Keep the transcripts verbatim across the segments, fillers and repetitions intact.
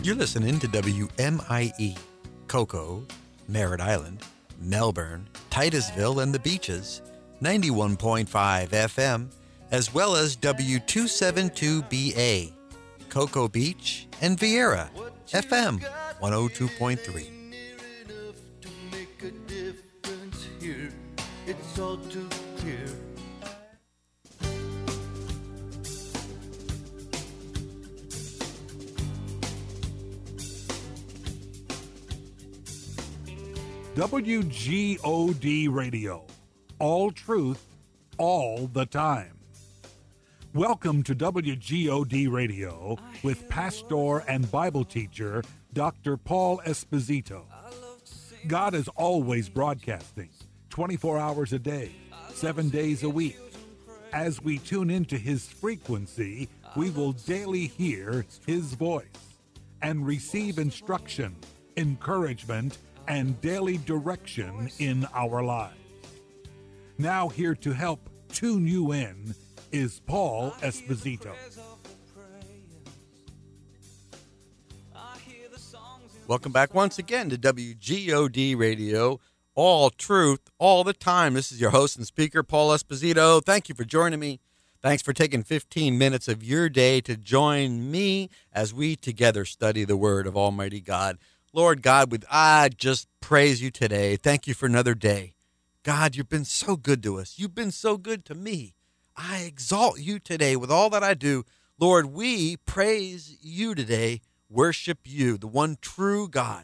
You're listening to W M I E, Cocoa, Merritt Island, Melbourne, Titusville, and the Beaches, ninety-one point five F M, as well as W two seventy-two B A, Cocoa Beach, and Vieira, F M one oh two point three. It's all too clear. W G O D Radio. All truth, all the time. Welcome to W G O D Radio with pastor and Bible teacher Doctor Paul Esposito. God is always broadcasting, twenty-four hours a day, seven days a week. As we tune into his frequency, we will daily hear his voice and receive instruction, encouragement, and daily direction in our lives. Now here to help tune you in is Paul Esposito. Welcome back once again to W G O D Radio, all truth, all the time. This is your host and speaker, Paul Esposito. Thank you for joining me. Thanks for taking fifteen minutes of your day to join me as we together study the Word of Almighty God. Lord God, with I just praise you today. Thank you for another day. God, you've been so good to us. You've been so good to me. I exalt you today with all that I do. Lord, we praise you today, worship you, the one true God.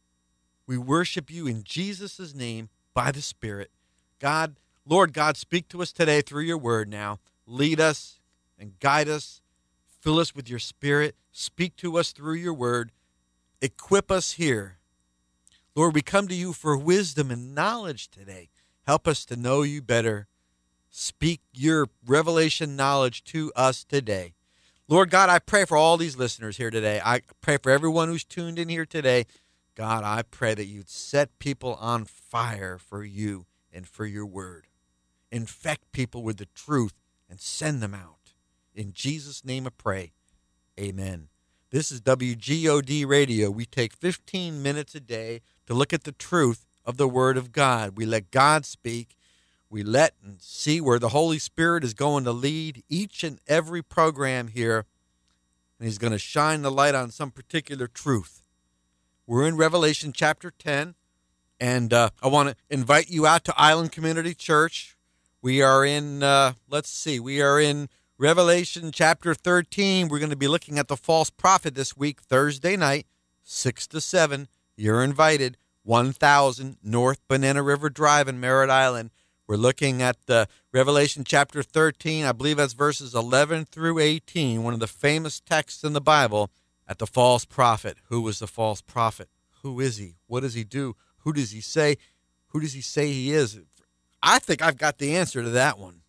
We worship you in Jesus' name by the Spirit. God, Lord God, speak to us today through your word now. Lead us and guide us. Fill us with your Spirit. Speak to us through your word. Equip us here. Lord, we come to you for wisdom and knowledge today. Help us to know you better. Speak your revelation knowledge to us today. Lord God, I pray for all these listeners here today. I pray for everyone who's tuned in here today. God, I pray that you'd set people on fire for you and for your word. Infect people with the truth and send them out. In Jesus' name I pray. Amen. This is W G O D Radio. We take fifteen minutes a day to look at the truth of the Word of God. We let God speak. We let and see where the Holy Spirit is going to lead each and every program here, and he's going to shine the light on some particular truth. We're in Revelation chapter ten, and uh, I want to invite you out to Island Community Church. We are in, uh, let's see, we are in Revelation chapter thirteen. We're going to be looking at the false prophet this week, Thursday night, six to seven. You're invited, one thousand North Banana River Drive in Merritt Island. We're looking at uh, Revelation chapter thirteen. I believe that's verses eleven through eighteen, one of the famous texts in the Bible, at the false prophet. Who was the false prophet? Who is he? What does he do? Who does he say? Who does he say he is? I think I've got the answer to that one.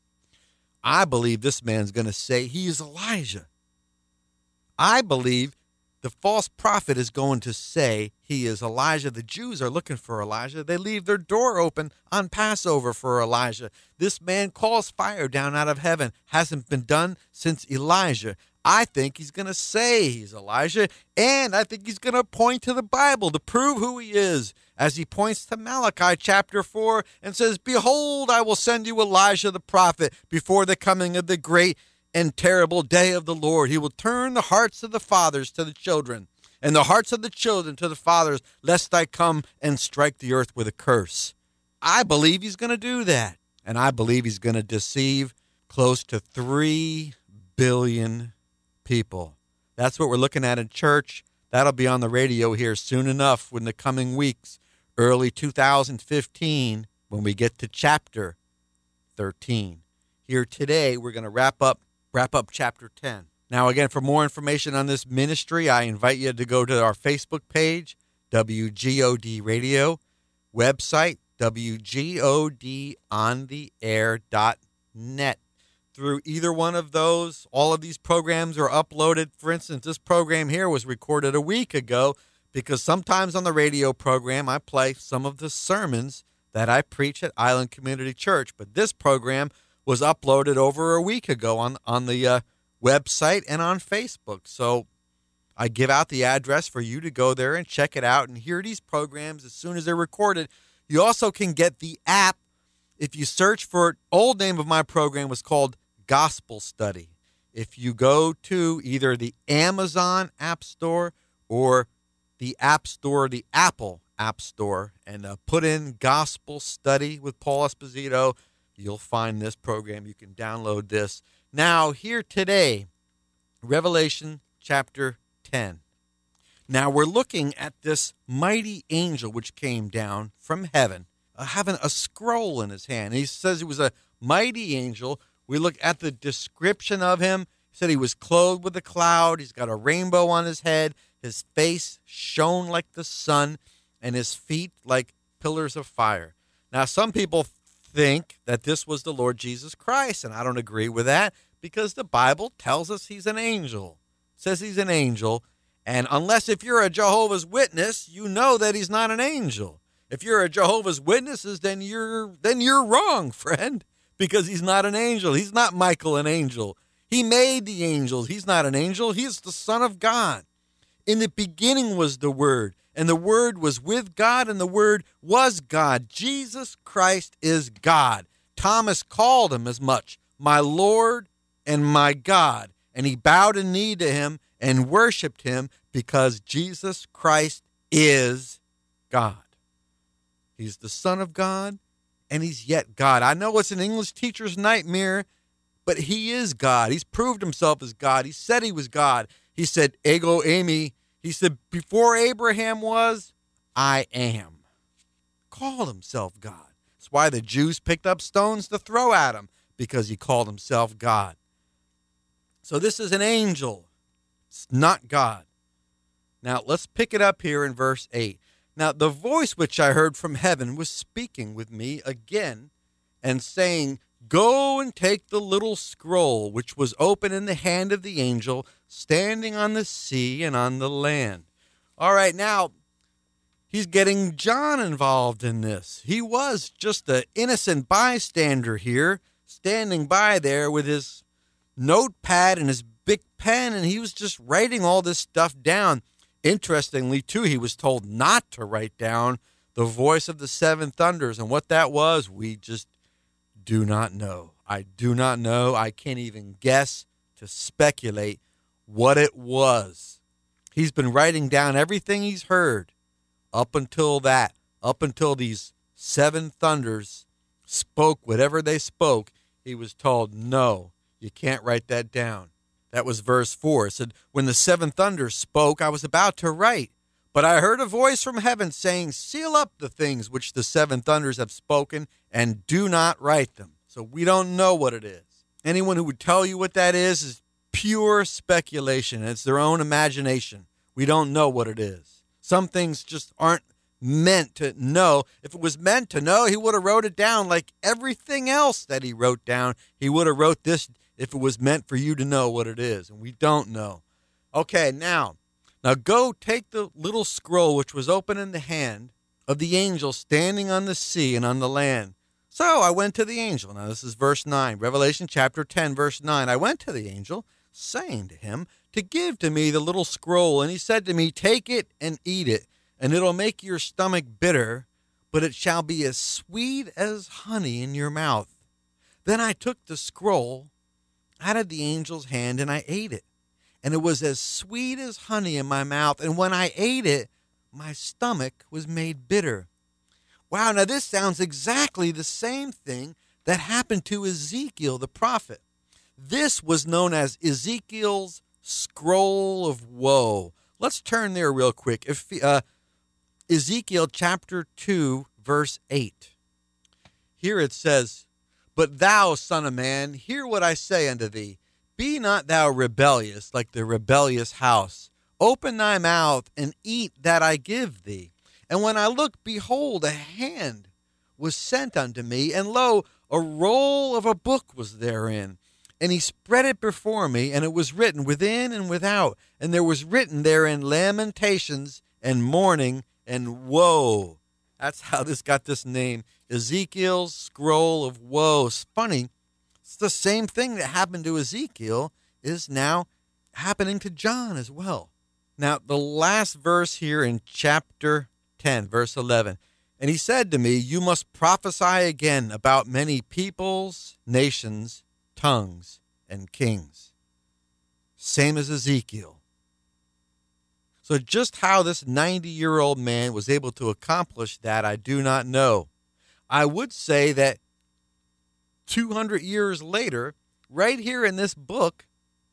I believe this man's going to say he is Elijah. I believe the false prophet is going to say he is Elijah. The Jews are looking for Elijah. They leave their door open on Passover for Elijah. This man calls fire down out of heaven. Hasn't been done since Elijah. I think he's going to say he's Elijah, and I think he's going to point to the Bible to prove who he is, as he points to Malachi chapter four and says, "Behold, I will send you Elijah the prophet before the coming of the great and terrible day of the Lord. He will turn the hearts of the fathers to the children, and the hearts of the children to the fathers, lest I come and strike the earth with a curse." I believe he's going to do that, and I believe he's going to deceive close to three billion people. That's what we're looking at in church. That'll be on the radio here soon enough in the coming weeks, early two thousand fifteen, when we get to chapter thirteen. Here today, we're going to wrap up wrap up chapter ten. Now, again, for more information on this ministry, I invite you to go to our Facebook page, W G O D Radio, website, W G O D on the air dot net. Through either one of those, all of these programs are uploaded. For instance, this program here was recorded a week ago because sometimes on the radio program I play some of the sermons that I preach at Island Community Church. But this program was uploaded over a week ago on, on the uh, website and on Facebook. So I give out the address for you to go there and check it out and hear these programs as soon as they're recorded. You also can get the app. If you search for it, old name of my program was called Gospel Study. If you go to either the Amazon App Store or the App Store, the Apple App Store, and uh, put in Gospel Study with Paul Esposito, you'll find this program. You can download this. Now, here today, Revelation chapter ten. Now, we're looking at this mighty angel which came down from heaven, uh, having a scroll in his hand. He says he was a mighty angel. We look at the description of him. He said he was clothed with a cloud. He's got a rainbow on his head. His face shone like the sun, and his feet like pillars of fire. Now, some people think that this was the Lord Jesus Christ, and I don't agree with that because the Bible tells us he's an angel. It says he's an angel, and unless if you're a Jehovah's Witness, you know that he's not an angel. If you're a Jehovah's Witnesses, then you're then you're wrong, friend, because he's not an angel. He's not Michael, an angel. He made the angels. He's not an angel. He's the Son of God. In the beginning was the Word, and the Word was with God, and the Word was God. Jesus Christ is God. Thomas called him as much, my Lord and my God. And he bowed a knee to him and worshiped him because Jesus Christ is God. He's the Son of God, and he's yet God. I know it's an English teacher's nightmare, but he is God. He's proved himself as God. He said he was God. He said, ego eimi. He said, before Abraham was, I am. Called himself God. That's why the Jews picked up stones to throw at him, because he called himself God. So this is an angel. It's not God. Now, let's pick it up here in verse eight. Now, the voice which I heard from heaven was speaking with me again and saying, go and take the little scroll which was open in the hand of the angel standing on the sea and on the land. All right, now, he's getting John involved in this. He was just an innocent bystander here, standing by there with his notepad and his big pen, and he was just writing all this stuff down. Interestingly, too, he was told not to write down the voice of the seven thunders, and what that was, we just do not know. I do not know. I can't even guess to speculate what it was. He's been writing down everything he's heard up until that, up until these seven thunders spoke whatever they spoke. He was told, no, you can't write that down. That was verse four. It said, when the seven thunders spoke, I was about to write, but I heard a voice from heaven saying, seal up the things which the seven thunders have spoken and do not write them. So we don't know what it is. Anyone who would tell you what that is is pure speculation. It's their own imagination. We don't know what it is. Some things just aren't meant to know. If it was meant to know, he would have wrote it down like everything else that he wrote down. He would have wrote this if it was meant for you to know what it is, and we don't know. Okay, now, now go take the little scroll which was open in the hand of the angel standing on the sea and on the land. So I went to the angel. Now this is verse nine, Revelation chapter ten, verse nine. I went to the angel, saying to him, to give to me the little scroll, and he said to me, take it and eat it, and it'll make your stomach bitter, but it shall be as sweet as honey in your mouth. Then I took the scroll out of the angel's hand, and I ate it. And it was as sweet as honey in my mouth. And when I ate it, my stomach was made bitter. Wow, now this sounds exactly the same thing that happened to Ezekiel the prophet. This was known as Ezekiel's scroll of woe. Let's turn there real quick. If, uh, Ezekiel chapter two, verse eight. Here it says, but thou, son of man, hear what I say unto thee. Be not thou rebellious like the rebellious house. Open thy mouth and eat that I give thee. And when I looked, behold, a hand was sent unto me, and lo, a roll of a book was therein. And he spread it before me, and it was written within and without. And there was written therein lamentations and mourning and woe. That's how this got this name, Ezekiel's scroll of woe. It's funny. It's the same thing that happened to Ezekiel is now happening to John as well. Now, the last verse here in chapter ten, verse eleven. And he said to me, you must prophesy again about many peoples, nations, tongues, and kings. Same as Ezekiel. So just how this ninety-year-old man was able to accomplish that, I do not know. I would say that two hundred years later, right here in this book,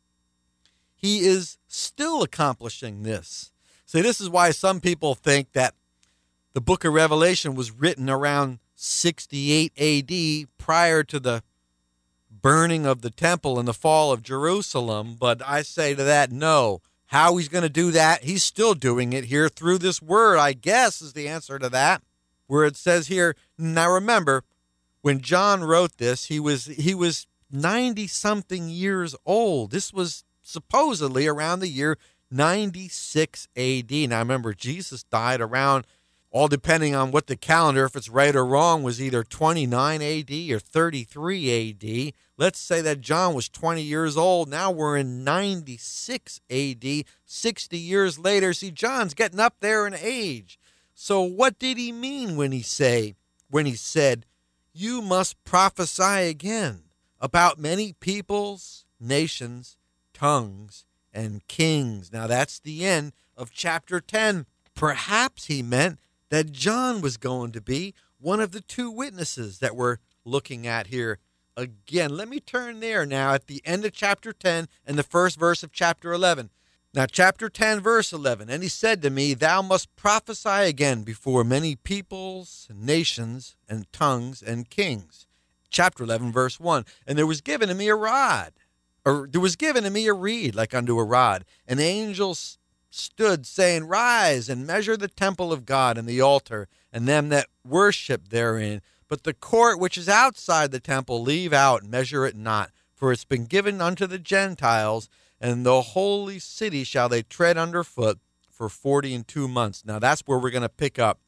he is still accomplishing this. See, this is why some people think that the book of Revelation was written around sixty-eight A D prior to the burning of the temple and the fall of Jerusalem. But I say to that, no. How he's going to do that, he's still doing it here through this word, I guess, is the answer to that. Where it says here, now remember, when John wrote this, he was he was ninety-something years old. This was supposedly around the year ninety-six A D. Now remember, Jesus died around, all depending on what the calendar, if it's right or wrong, was either twenty-nine A D or thirty-three A D. Let's say that John was twenty years old. Now we're in ninety-six A D, sixty years later. See, John's getting up there in age. So what did he mean when he say, when he said, you must prophesy again about many peoples, nations, tongues, and kings? Now that's the end of chapter ten. Perhaps he meant that John was going to be one of the two witnesses that we're looking at here. Again, let me turn there now at the end of chapter ten and the first verse of chapter eleven. Now, chapter ten, verse eleven, and he said to me, thou must prophesy again before many peoples, nations, and tongues, and kings. Chapter eleven, verse one, and there was given to me a rod, or there was given to me a reed like unto a rod. And angels stood, saying, rise and measure the temple of God and the altar, and them that worship therein. But the court which is outside the temple leave out, and measure it not. For it's been given unto the Gentiles, and the holy city shall they tread under foot for forty and two months. Now that's where we're going to pick up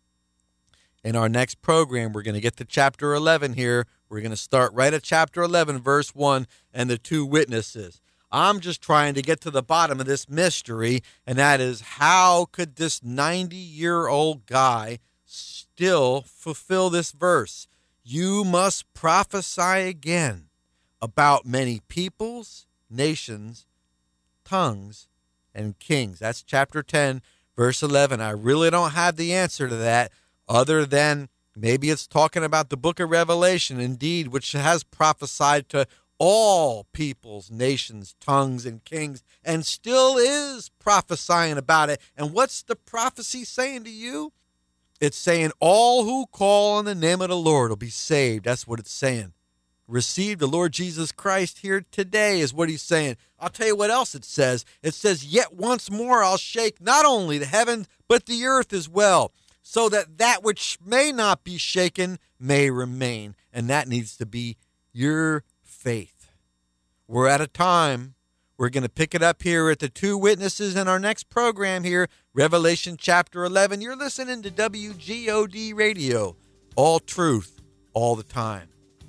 in our next program. We're going to get to chapter eleven here. We're going to start right at chapter eleven, verse one, and the two witnesses. I'm just trying to get to the bottom of this mystery, and that is, how could this ninety-year-old guy still fulfill this verse? You must prophesy again about many peoples, nations, tongues, and kings. That's chapter ten, verse eleven. I really don't have the answer to that, other than maybe it's talking about the book of Revelation, indeed, which has prophesied to all peoples, nations, tongues, and kings, and still is prophesying about it. And what's the prophecy saying to you? It's saying all who call on the name of the Lord will be saved. That's what it's saying. Receive the Lord Jesus Christ here today is what he's saying. I'll tell you what else it says. It says, yet once more I'll shake not only the heavens, but the earth as well, so that that which may not be shaken may remain. And that needs to be your faith. We're at a time. We're going to pick it up here at the two witnesses in our next program here, Revelation chapter eleven. You're listening to W G O D Radio, all truth, all the time.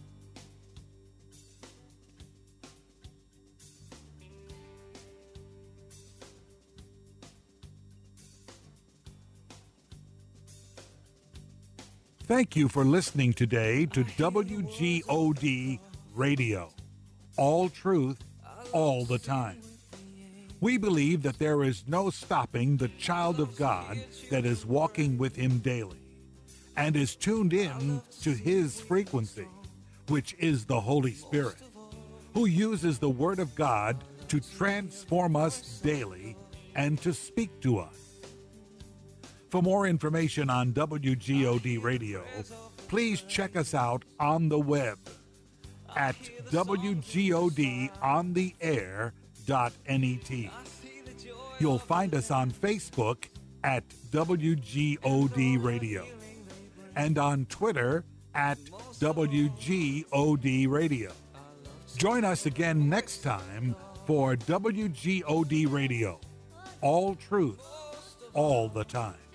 Thank you for listening today to W G O D Radio, all truth, all the time. We believe that there is no stopping the child of God that is walking with him daily and is tuned in to his frequency, which is the Holy Spirit, who uses the Word of God to transform us daily and to speak to us. For more information on W G O D Radio, please check us out on the web at w g o d on the air dot net. You'll find us on Facebook at W G O D Radio and on Twitter at W G O D Radio. Join us again next time for W G O D Radio, all truth, all the time.